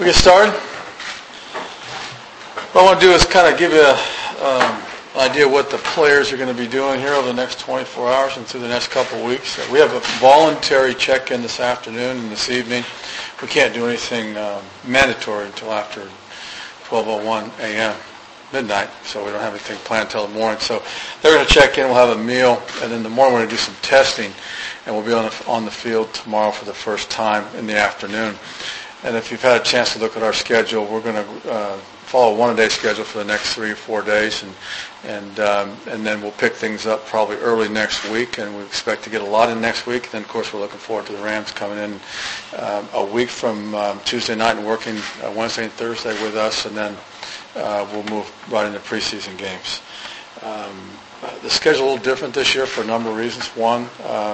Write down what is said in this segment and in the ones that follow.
We get started. What I want to do is kind of give you an idea of what the players are going to be doing here over the next 24 hours and through the next couple of weeks. We have a voluntary check-in this afternoon and this evening. We can't do anything mandatory until after 12:01 a.m. midnight, so we don't have anything planned until the morning. So they're going to check in, we'll have a meal, and then in the morning we're going to do some testing, and we'll be on the field tomorrow for the first time in the afternoon. And if you've had a chance to look at our schedule, we're going to follow a one-a-day schedule for the next 3 or 4 days, and then we'll pick things up probably early next week, and we expect to get a lot in next week. And then, of course, we're looking forward to the Rams coming in a week from Tuesday night and working Wednesday and Thursday with us, and then we'll move right into preseason games. The schedule is a little different this year for a number of reasons. One,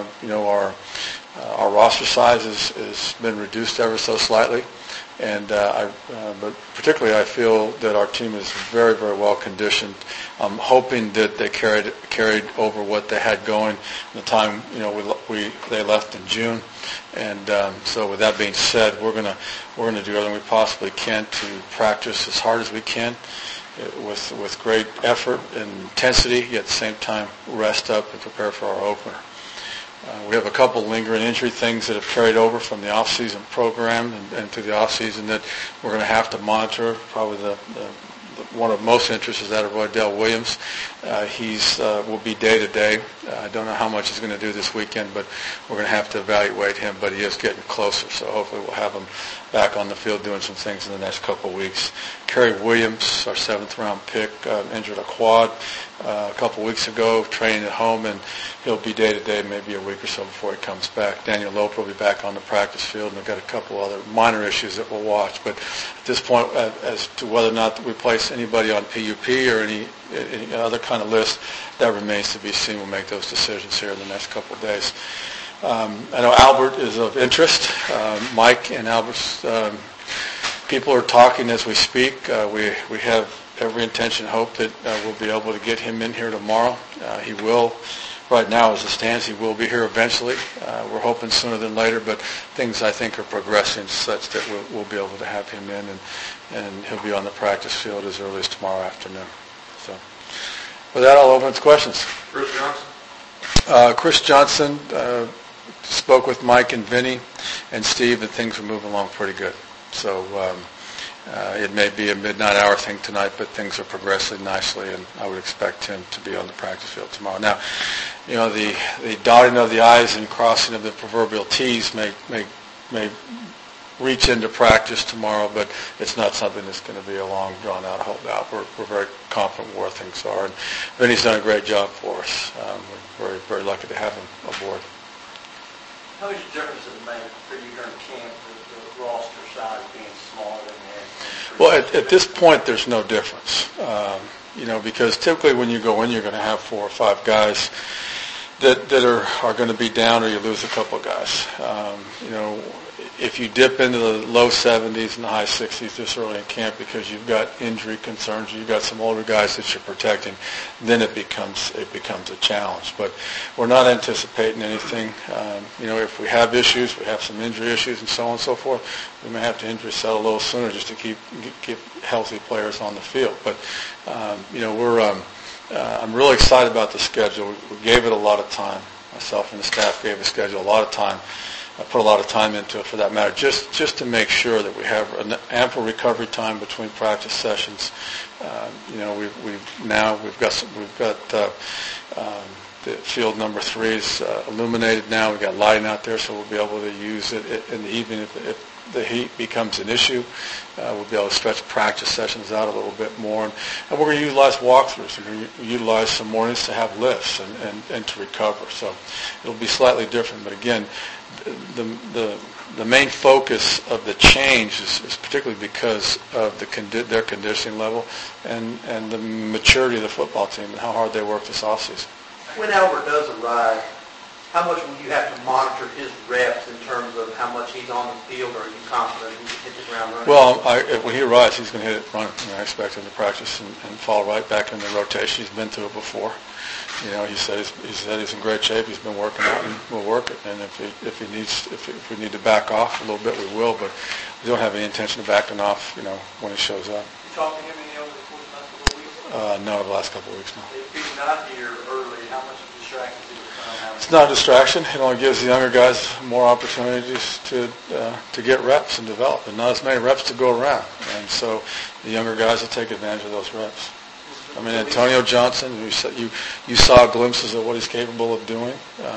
our roster size has been reduced ever so slightly, and but particularly I feel that our team is very, very well conditioned. I'm hoping that they carried over what they had going the time they left in June, and so with that being said, we're gonna do everything we possibly can to practice as hard as we can with great effort and intensity, yet at the same time rest up and prepare for our opener. We have a couple lingering injury things that have carried over from the off-season program and to the off-season that we're going to have to monitor. Probably the one of most interest is that of Roydell Williams. He's will be day-to-day. I don't know how much he's going to do this weekend, but we're going to have to evaluate him, but he is getting closer, so hopefully we'll have him back on the field doing some things in the next couple of weeks. Kerry Williams, our 7th-round pick, injured a quad a couple of weeks ago, training at home, and he'll be day-to-day maybe a week or so before he comes back. Daniel Loper will be back on the practice field, and we've got a couple other minor issues that we'll watch. But at this point, as to whether or not we place anybody on PUP or any other kind of list, that remains to be seen. We'll make those decisions here in the next couple of days. I know Albert is of interest. Mike and Albert's people are talking as we speak. We have every intention and hope that we'll be able to get him in here tomorrow. He will, right now as it stands, he will be here eventually. We're hoping sooner than later, but things I think are progressing such that we'll be able to have him in, and he'll be on the practice field as early as tomorrow afternoon. So with that, I'll open it to questions. Chris Johnson spoke with Mike and Vinny and Steve, and things are moving along pretty good. So it may be a midnight hour thing tonight, but things are progressing nicely, and I would expect him to be on the practice field tomorrow. Now, the dotting of the I's and crossing of the proverbial T's may reach into practice tomorrow, but it's not something that's going to be a long, drawn-out holdout. We're very confident where things are, and Vinny's done a great job for us. We're very, very lucky to have him aboard. How much difference does it make for you during camp with the roster size being smaller than that? Well, at this point, there's no difference. Because typically when you go in, you're going to have 4 or 5 guys that are going to be down, or you lose a couple of guys. If you dip into the low 70s and the high 60s this early in camp because you've got injury concerns, you've got some older guys that you're protecting, then it becomes a challenge. But we're not anticipating anything. If we have issues, we have some injury issues and so on and so forth, we may have to injury settle a little sooner just to keep healthy players on the field. But I'm really excited about the schedule. We gave it a lot of time. Myself and the staff gave the schedule a lot of time. I put a lot of time into it, for that matter, just to make sure that we have an ample recovery time between practice sessions. We've got the field number 3 is illuminated now. We've got lighting out there, so we'll be able to use it in the evening if the heat becomes an issue. We'll be able to stretch practice sessions out a little bit more, and we're going to utilize walkthroughs. We're going to utilize some mornings to have lifts and to recover. So it'll be slightly different, but again, the main focus of the change is particularly because of their conditioning level and the maturity of the football team and how hard they work this offseason. When Albert does arrive, how much will you have to monitor his reps in terms of how much he's on the field, or are you confident he can hit the ground running? Well, when he arrives, he's going to hit it running. I expect him to practice and fall right back in the rotation. He's been through it before. He said he's in great shape. He's been working out, and we'll work it. And if we need to back off a little bit, we will. But we don't have any intention of backing off. When he shows up. You talked to him any over the course of the last couple of weeks? No, the last couple of weeks. No. If he's not here early, how much of a distraction is he going to have? It's not a distraction. It only gives the younger guys more opportunities to get reps and develop, and not as many reps to go around. And so the younger guys will take advantage of those reps. I mean, Antonio Johnson, you saw glimpses of what he's capable of doing.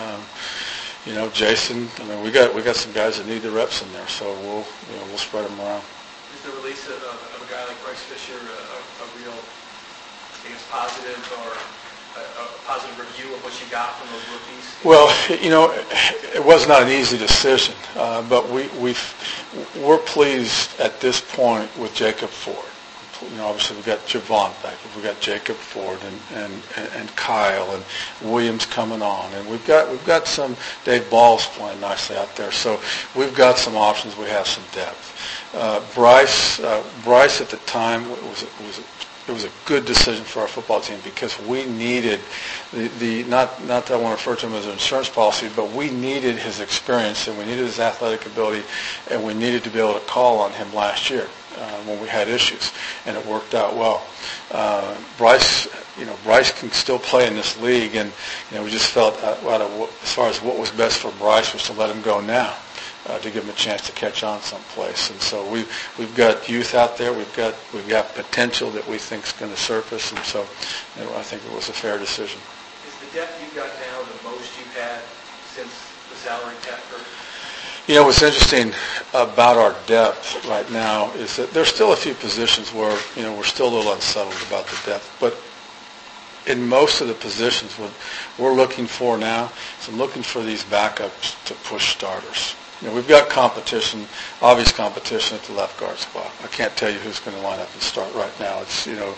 Jason. I mean, we got some guys that need the reps in there, so we'll spread them around. Is the release of a guy like Bryce Fisher a real, positive or a positive review of what you got from those rookies? Well, it was not an easy decision, but we're pleased at this point with Jacob Ford. Obviously we've got Javon back, we've got Jacob Ford and Kyle and Williams coming on, and we've got some Dave Balls playing nicely out there. So we've got some options. We have some depth. Bryce at the time it was a good decision for our football team because we needed the not that I want to refer to him as an insurance policy, but we needed his experience and we needed his athletic ability, and we needed to be able to call on him last year when we had issues, and it worked out well. Bryce can still play in this league, and we just felt as far as what was best for Bryce was to let him go now. To give him a chance to catch on someplace, and so we've got youth out there. We've got potential that we think is going to surface, and so I think it was a fair decision. Is the depth you've got now the most you've had since the salary cap? What's interesting about our depth right now is that there's still a few positions where we're still a little unsettled about the depth, but in most of the positions, what we're looking for now is I'm looking for these backups to push starters. We've got competition, obvious competition at the left guard spot. I can't tell you who's going to line up and start right now. It's the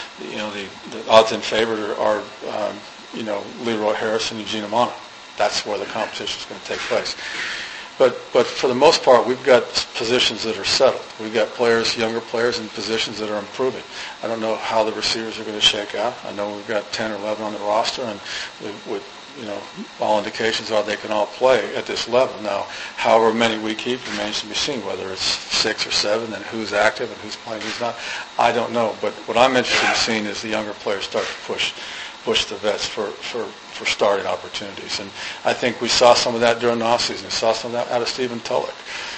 odds in favor are Leroy Harris and Eugene Amano. That's where the competition is going to take place. But for the most part, we've got positions that are settled. We've got younger players in positions that are improving. I don't know how the receivers are going to shake out. I know we've got 10 or 11 on the roster, and all indications are they can all play at this level. Now, however many we keep remains to be seen, whether it's 6 or 7, and who's active and who's playing, who's not. I don't know. But what I'm interested in seeing is the younger players start to push the vets for starting opportunities. And I think we saw some of that during the offseason. We saw some of that out of Stephen Tulloch.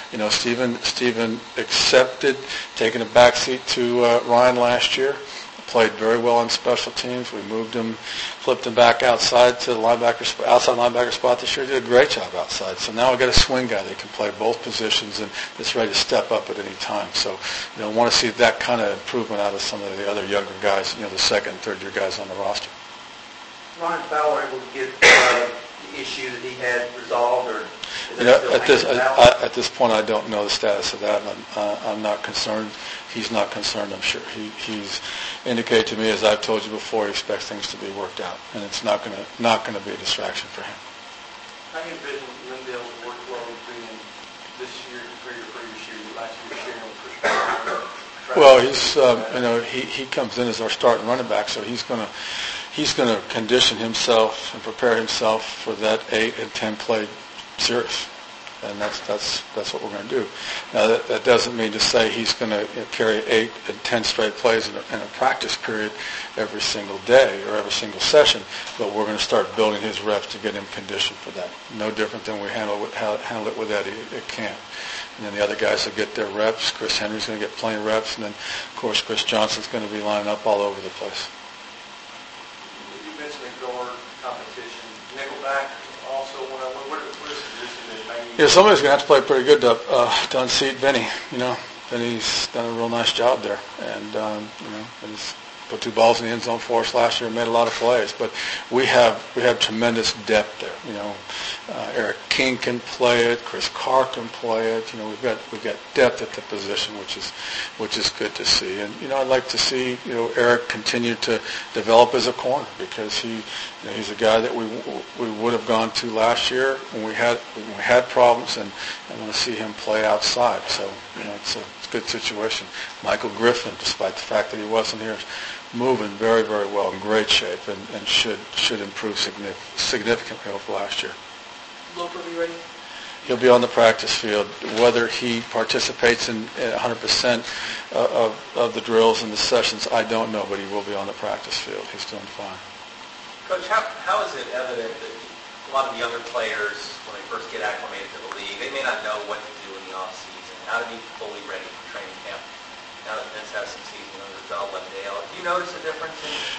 Stephen accepted taking a backseat to Ryan last year. Played very well on special teams. We moved him, flipped him back outside to the outside linebacker spot this year. Did a great job outside. So now we've got a swing guy that can play both positions and that's ready to step up at any time. So, I want to see that kind of improvement out of some of the other younger guys, the second and third year guys on the roster. Ryan Fowler able to get the issue that he had resolved, or at this point, I don't know the status of that. I'm not concerned. He's not concerned, I'm sure. He's indicated to me, as I've told you before, he expects things to be worked out, and it's not going to be a distraction for him. How do you envision Lindale's workload being this year compared to previous years? Last year, sharing with Chris Brown. Well, he comes in as our starting running back, so he's going to condition himself and prepare himself for that 8 and 10 play series. And that's what we're going to do. Now, that doesn't mean to say he's going to carry 8 and 10 straight plays in a practice period every single day or every single session, but we're going to start building his reps to get him conditioned for that. No different than we handle it with Eddie at camp. And then the other guys will get their reps. Chris Henry's going to get plenty of reps, and then, of course, Chris Johnson's going to be lining up all over the place. You mentioned the guard competition. Nickelback also, what is the position that maybe... Somebody's going to have to play pretty good to unseat Vinny. Vinny's done a real nice job there, and put 2 balls in the end zone for us last year and made a lot of plays. But we have tremendous depth there. Eric King can play it. Chris Carr can play it. We've got depth at the position, which is good to see. And I'd like to see Eric continue to develop as a corner, because he's a guy that we would have gone to last year when we had problems, and I want to see him play outside. So it's a good situation. Michael Griffin, despite the fact that he wasn't here, is moving very, very well, in great shape, and should improve significantly over last year. Loper, be ready? He'll be on the practice field. Whether he participates in 100% of the drills and the sessions, I don't know, but he will be on the practice field. He's doing fine. Coach, how is it evident that a lot of the younger players, when they first get acclimated to the league, they may not know what to do in the off-season, how to be fully ready for training camp? Now that Vince has some season under his belt, Dale, do you notice a difference?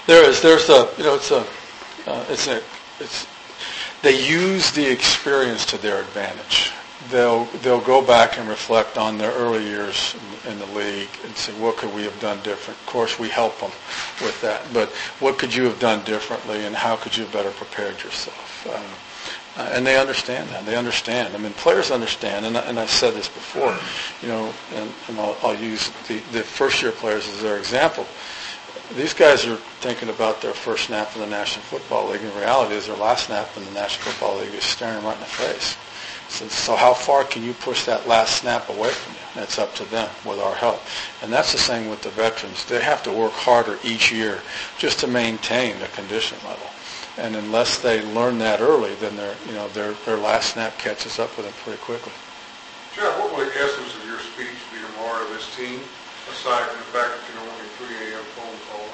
They use the experience to their advantage. They'll go back and reflect on their early years in the league and say, what could we have done different? Of course, we help them with that, but what could you have done differently, and how could you have better prepared yourself? And they understand that. They understand. I mean, players understand, and I've said this before, and I'll use the first-year players as their example. These guys are thinking about their first snap in the National Football League, and the reality is their last snap in the National Football League is staring them right in the face. So how far can you push that last snap away from you? That's up to them with our help. And that's the same with the veterans. They have to work harder each year just to maintain the condition level. And unless they learn that early, then their last snap catches up with them pretty quickly. Jeff, what will the essence of your speech be tomorrow to this team, aside from the fact that you're only 3 a.m. phone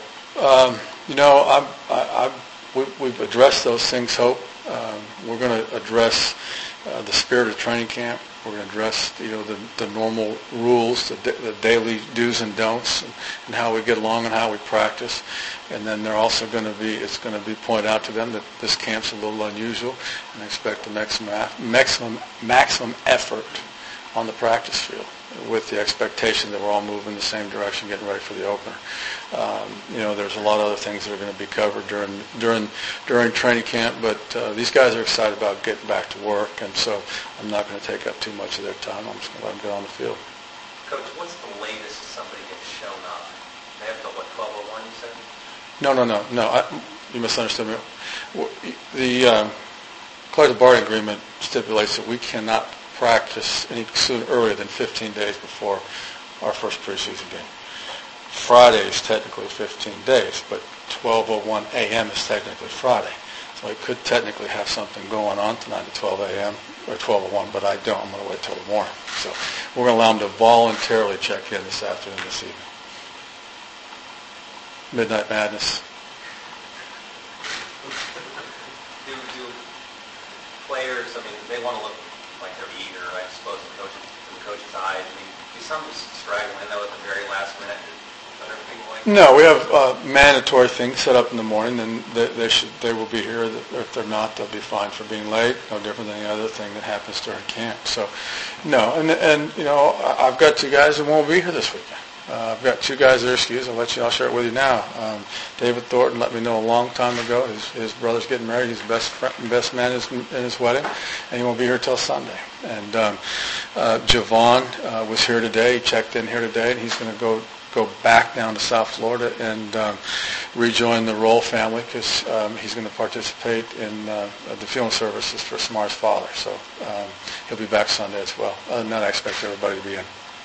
call? We've addressed those things, Hope. We're going to address the spirit of training camp. We're going to address the normal rules, the daily do's and don'ts, and how we get along and how we practice. And then it's going to be pointed out to them that this camp's a little unusual, and I expect the maximum effort on the practice field, with the expectation that we're all moving in the same direction, getting ready for the opener. There's a lot of other things that are going to be covered during training camp, but these guys are excited about getting back to work, and so I'm not going to take up too much of their time. I'm just going to let them get on the field. Coach, what's the latest somebody gets shown up? They have to, 12:01, you said? No. You misunderstood me. The collective bargaining agreement stipulates that we cannot practice any earlier than 15 days before our first preseason game. Friday is technically 15 days, but 12:01 a.m. is technically Friday. So I could technically have something going on tonight at 12 a.m. or 12:01, but I don't. I'm going to wait till the morning. So we're going to allow them to voluntarily check in this afternoon, this evening. Midnight Madness. Do players, they want to look like they're eager, I suppose, from the coach's eyes. Do some straggle in, though, at the very last minute? No, we have mandatory things set up in the morning, and they will be here. If they're not, they'll be fined for being late. No different than any other thing that happens during camp. So, no, and I've got 2 guys that won't be here this weekend. I've got 2 guys that are excused. I'll share it with you now. David Thornton let me know a long time ago. His brother's getting married. He's the best man in his wedding, and he won't be here till Sunday. And Javon was here today. He checked in here today, and he's going to go back down to South Florida and rejoin the Roll family, because he's going to participate in the funeral services for Samar's father. So he'll be back Sunday as well. Other than that, I expect everybody to be in.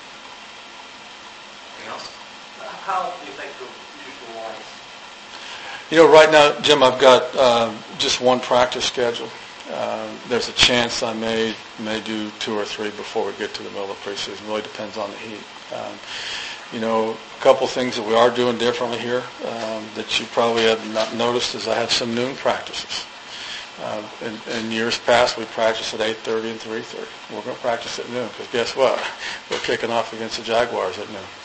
How do you think they'll use the lines? Right now, Jim, I've got just one practice scheduled. There's a chance I may do 2 or 3 before we get to the middle of preseason. It really depends on the heat. A couple things that we are doing differently here that you probably have not noticed is I have some noon practices. In years past, we practiced at 8:30 and 3:30. We're going to practice at noon, because guess what? We're kicking off against the Jaguars at noon.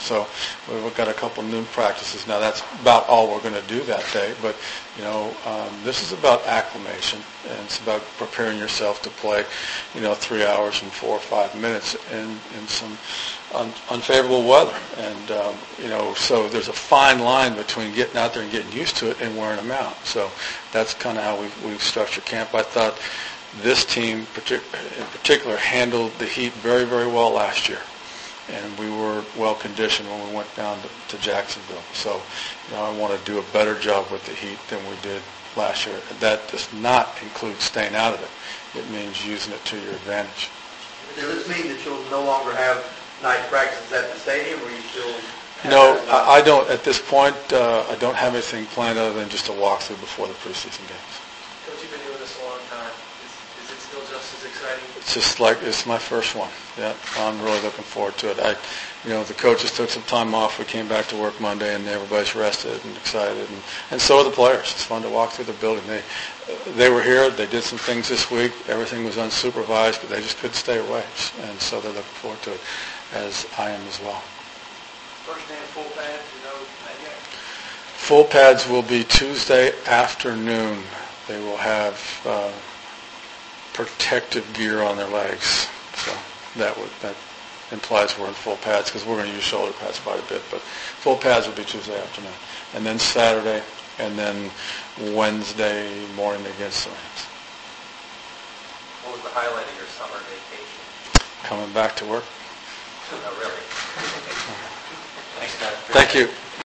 So we've got a couple noon practices. Now that's about all we're going to do that day, but this is about acclimation, and it's about preparing yourself to play 3 hours and 4 or 5 minutes in some unfavorable weather. And so there's a fine line between getting out there and getting used to it and wearing them out. So that's kind of how we've structured camp. I thought this team in particular handled the heat very, very well last year, and we were well conditioned when we went down to Jacksonville. So I want to do a better job with the heat than we did last year. That does not include staying out of it. It means using it to your advantage. Does this mean that you'll no longer have night practices at the stadium, or you still have No, those? I don't. At this point, I don't have anything planned other than just a walkthrough before the preseason games. Coach, you've been doing this a long time. Is it still just as exciting? It's just like it's my first one. Yeah, I'm really looking forward to it. The coaches took some time off. We came back to work Monday, and everybody's rested and excited, and so are the players. It's fun to walk through the building. They were here. They did some things this week. Everything was unsupervised, but they just couldn't stay away, and so they're looking forward to it, as I am as well. First day of full pads, not yet. Full pads will be Tuesday afternoon. They will have protective gear on their legs. So that implies we're in full pads, because we're going to use shoulder pads quite a bit. But full pads will be Tuesday afternoon, and then Saturday, and then Wednesday morning against the Rams. What was the highlight of your summer vacation? Coming back to work. Oh, really? Thanks, Dennis. Thank you.